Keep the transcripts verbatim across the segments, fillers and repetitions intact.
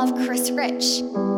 of Chris Rich.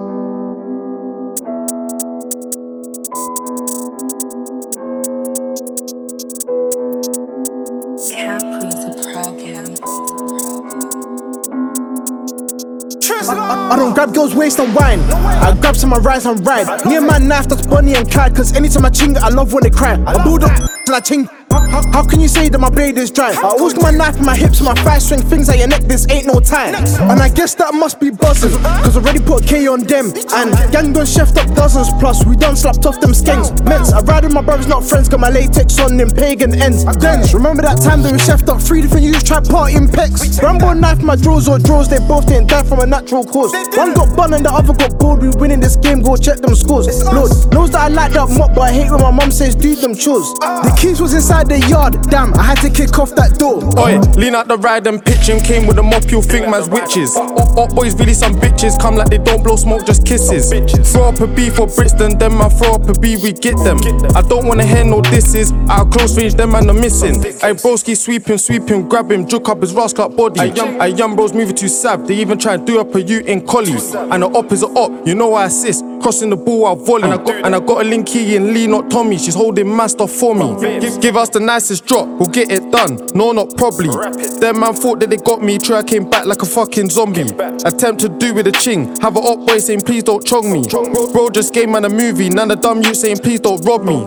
I, I, I don't grab girls' waist and wine. I grab some, I rise and ride. Me and my knife, that's Bonnie and Clyde. Cause anytime I ching, I love when they cry. I build up and I ching. How, how can you say that my blade is dry? I always got my knife in my hips, my thighs swing things at your neck, this ain't no time. And I guess that must be buzzing, cause I already put K on them. And gang done chefed up dozens plus, we done slapped off them skanks. Ments, I ride with my brothers, not friends, got my latex on them pagan ends. Then, remember that time that we chefed up three different youths, tried partying pecs. Rambo knife my drawers or drawers, they both didn't die from a natural cause. One got bun and the other got bored, we winning this game, go check them scores. Lord, knows that I like that mop, but I hate when my mum says do them chores. The keys was inside the yard, damn, I had to kick off that door. Oi, lean out the ride and pitch him. Came with a mop, you'll think man's witches. Up, up boys, really some bitches. Come like they don't blow smoke, just kisses. Throw up a B for Brixton, them man throw up a B, we get them. I don't wanna hear no disses. Out close range, them man are missing. Ay broski, sweep him, sweep him, grab him, juke up his rascal body. Ay young, ay young bros moving too sav. They even try and do up a U in collie. And the op is a op, you know I assist. Crossing the ball, I volley. And I got, and I got a linky in Lee, not Tommy. She's holding my stuff for me. Give, give us the nicest drop, we'll get it done. No, not probably. Them man thought that they got me, true I came back like a fucking zombie. Attempt to do with a ching, have a up boy saying please don't chong me. Bro just gave man a movie, none of dumb you saying please don't rob me.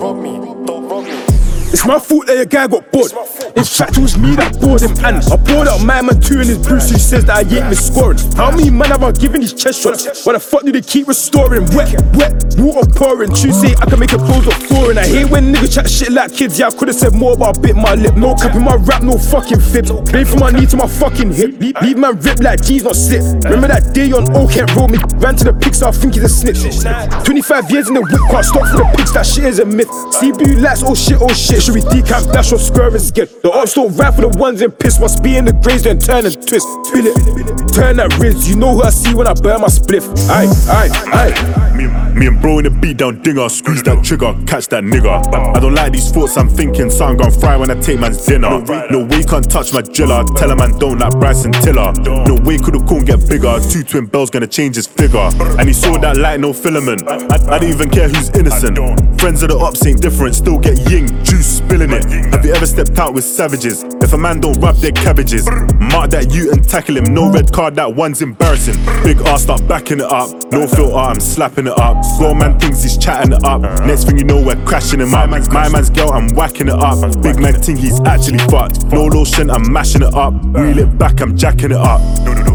It's my fault that your guy got bored. In fact, it was me that bored him, and I poured out my man two in his Bruce who says that I ain't miss scoring. How many man have I given these chest shots? Why the fuck do they keep restoring? Wet, wet, water pouring. True say I can make a pose of foreign. I hate when niggas chat shit like kids. Yeah, I could've said more, but I bit my lip. No cap in my rap, no fucking fibs. Blame from my knee to my fucking hip. Leave man rip like G's not slip. Remember that day on O Kent Road, me ran to the pigs, I think he's a snitch. twenty-five years in the whip, can't stop for the pigs, that shit is a myth. C B U lights, oh shit, oh shit. Should we decamp, dash off, square and skip? The ops don't rap for the ones in piss. Must be in the graves, then turn and twist. Feel it, turn that Riz. You know who I see when I burn my spliff. Aye, aye, aye. Me, me and bro in the beat down dinger. Squeeze that trigger, catch that nigga. I don't like these thoughts, I'm thinking something gon' fry when I take man's dinner. No way can't touch my driller. Tell a man don't like Bryson Tiller. No way could the corn get bigger. Two twin bells gonna change his figure. And he saw that light, no filament. I, I don't even care who's innocent. Friends of the ops ain't different, still get ying, juice spilling it. Have you ever stepped out with savages? If a man don't rub their cabbages, mark that you and tackle him. No red card, that one's embarrassing. Big ass start backing it up. No filter, I'm slapping it up. Grown man thinks he's chatting it up. Next thing you know, we're crashing him up. My man's girl, I'm whacking it up. Big man think he's actually fucked. No lotion, I'm mashing it up. Reel it back, I'm jacking it up.